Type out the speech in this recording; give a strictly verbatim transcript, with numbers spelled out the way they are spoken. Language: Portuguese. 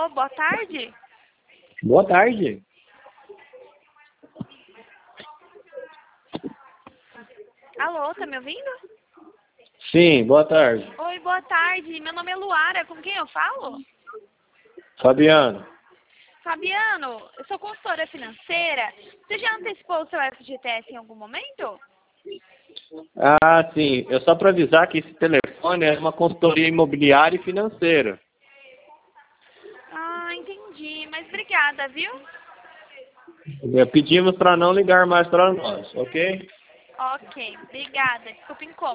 Alô, boa tarde. Boa tarde. Alô, tá me ouvindo? Sim, boa tarde. Oi, boa tarde. Meu nome é Luara. Com quem eu falo? Fabiano. Fabiano, eu sou consultora financeira. Você já antecipou o seu F G T S em algum momento? Ah, sim. É só para avisar que esse telefone é uma consultoria imobiliária e financeira. Ah, entendi. Mas obrigada, viu? Pedimos para não ligar mais para nós, ok? Ok, obrigada. Desculpa o incômodo.